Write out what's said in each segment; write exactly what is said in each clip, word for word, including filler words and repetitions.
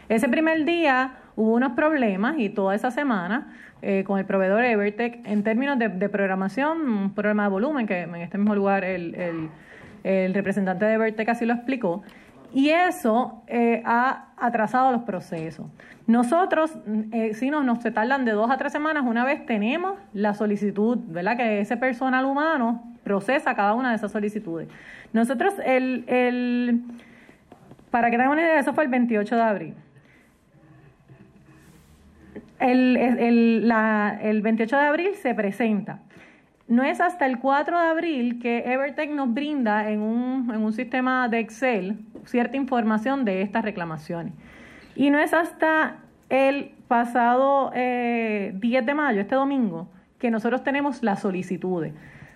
Ese primer día hubo unos problemas y toda esa semana eh, con el proveedor Evertec en términos de, de programación, un problema de volumen, que en este mismo lugar el, el, el representante de Evertec así lo explicó, y eso eh, ha atrasado los procesos. Nosotros, eh, si nos, nos se tardan de dos a tres semanas, una vez tenemos la solicitud, ¿verdad? Que ese personal humano procesa cada una de esas solicitudes. Nosotros, el, el para que tengan una idea, eso fue el veintiocho de abril. El, el, la, el veintiocho de abril se presenta. No es hasta el cuatro de abril que Evertec nos brinda en un, en un sistema de Excel cierta información de estas reclamaciones. Y no es hasta el pasado eh, diez de mayo, este domingo, que nosotros tenemos las solicitudes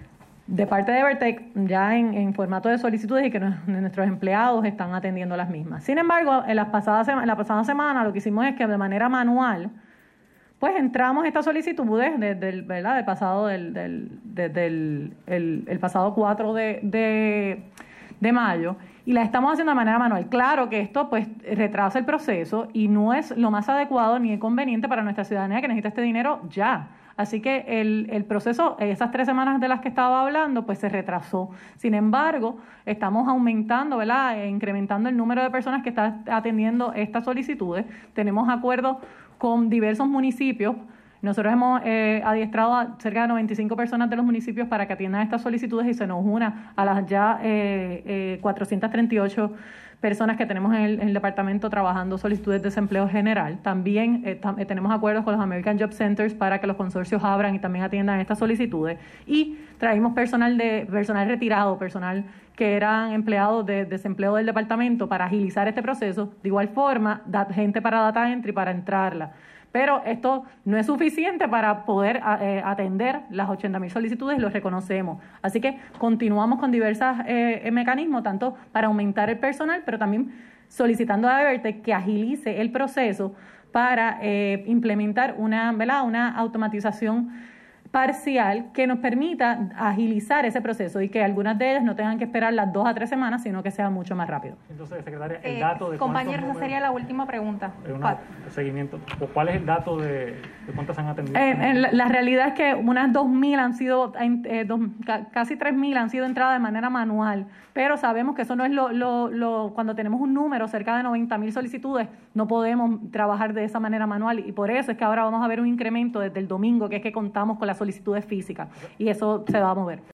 de parte de Evertec ya en, en formato de solicitudes y que nos, nuestros empleados están atendiendo las mismas. Sin embargo, en la pasada, en la pasada semana lo que hicimos es que de manera manual pues entramos estas solicitudes desde el, ¿verdad? del pasado del, del, desde el, el, el pasado cuatro de, de, de mayo y las estamos haciendo de manera manual. Claro que esto pues retrasa el proceso y no es lo más adecuado ni conveniente para nuestra ciudadanía que necesita este dinero ya. Así que el, el proceso, esas tres semanas de las que estaba hablando, pues se retrasó. Sin embargo, estamos aumentando, ¿verdad? E incrementando el número de personas que están atendiendo estas solicitudes. Tenemos acuerdos con diversos municipios. Nosotros hemos eh, adiestrado a cerca de noventa y cinco personas de los municipios para que atiendan estas solicitudes y se nos una a las ya eh, eh, cuatrocientas treinta y ocho personas que tenemos en el, en el departamento trabajando solicitudes de desempleo general. También eh, tam, eh, tenemos acuerdos con los American Job Centers para que los consorcios abran y también atiendan estas solicitudes. Y traímos personal de personal retirado, personal que eran empleados de desempleo del departamento para agilizar este proceso. De igual forma, da, gente para data entry para entrarla. Pero esto no es suficiente para poder eh, atender las ochenta mil solicitudes, lo reconocemos. Así que continuamos con diversos eh, mecanismos, tanto para aumentar el personal, pero también solicitando a Evertec que agilice el proceso para eh, implementar una, ¿verdad? una automatización parcial que nos permita agilizar ese proceso y que algunas de ellas no tengan que esperar las dos a tres semanas, sino que sea mucho más rápido. Entonces, secretaria, el dato de eh, compañeros, números, esa sería la última pregunta. Una, seguimiento. ¿Cuál es el dato de, de cuántas han atendido? Eh, en la, la realidad es que unas dos mil han sido, eh, dos, casi tres mil han sido entradas de manera manual, pero sabemos que eso no es lo, lo, lo cuando tenemos un número cerca de noventa mil solicitudes, no podemos trabajar de esa manera manual y por eso es que ahora vamos a ver un incremento desde el domingo, que es que contamos con las solicitudes físicas y eso se va a mover.